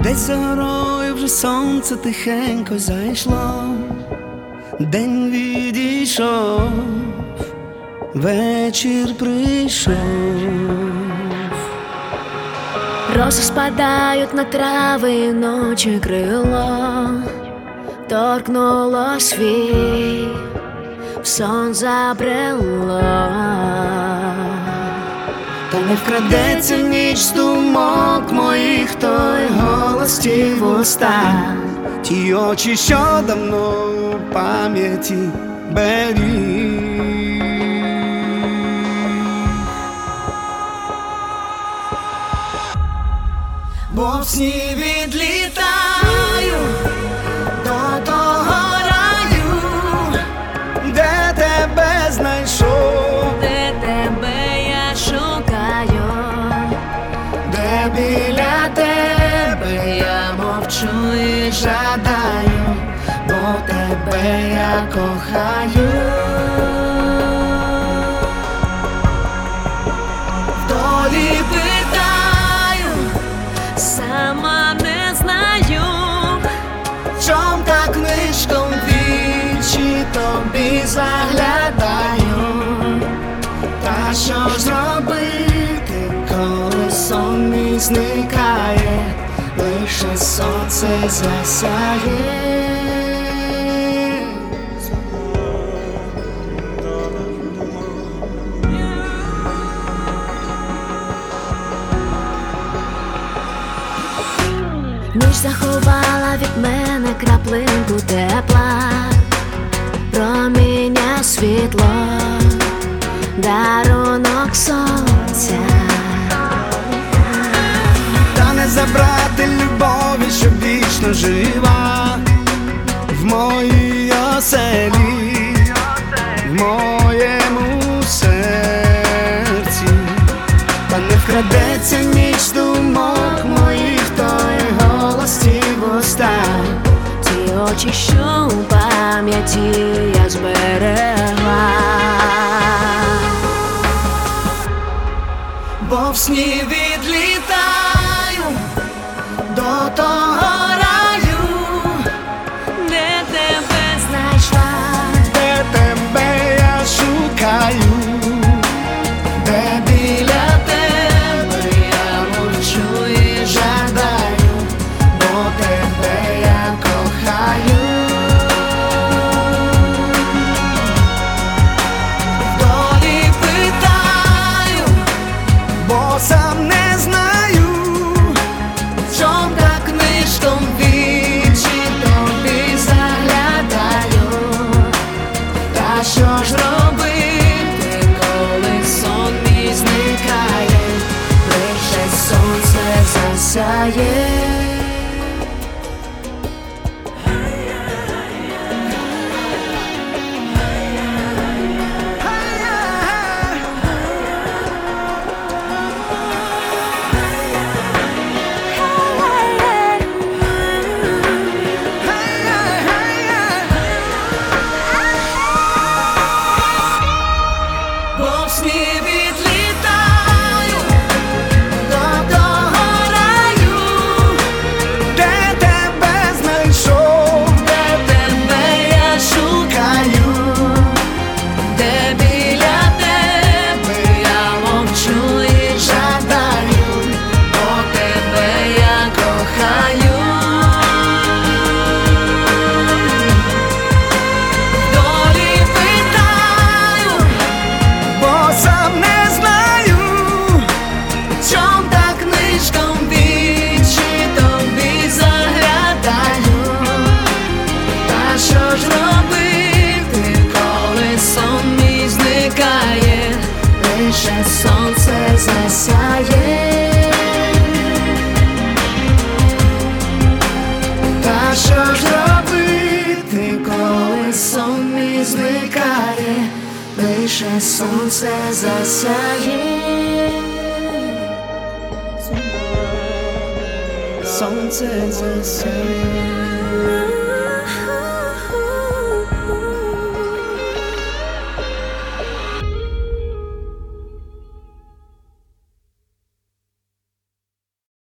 Десь за горою вже сонце тихенько зайшло, день відійшов, вечір прийшов. Роси спадають на трави, і ночі крило торкнуло світ, в сон забрело. Та не вкрадеться ніч з думок моїх, той голос ті вуста, ті очі, що давно у пам'яті беріг. Бо в сні відлітаю до того раю, де тебе знайшов, Де тебе я шукаю, де біля тебе я мовчу і жадаю, бо тебе я кохаю. Вдолі питаю, сама не знаю, чом так книжком вічі тобі заглядаю. Та що ж зробити, коли сон мій зникає, лише сонце засяє. ніч заховала від мене краплинку тепла, проміння світло, дарунок сонця. Та не забрати любові, що вічно жива в моїй оселі, в моєму серці. Та не вкрадеться ніч думок моїх, той голос, ті вуста, Ті очі, що у пам'яті я зберегла. бо в сні відлітаю до того раю, Де тебе знайшла, де тебе я шукаю, де біля тебе я мовчу і жадаю, бо тебе я кохаю. Вдолі питаю, бо сам не знаю, чом так книжком вічі тобі заглядаю. Та що ж робити, коли сон мій зникає, лише сонце засяє. Бо в сні відлітаю до того раю, де тебе знайшов, де тебе я шукаю, де біля тебе я мовчу і жадаю, бо тебе я кохаю. Вдолі питаю, бо сам не знаю, чом так книжком вічі тобі заглядаю. Та що ж робити, коли сон мій зникає, лише сонце засяє. Та що ж робити, коли сон мій зникає, лише сонце засяє. Сонце засяє.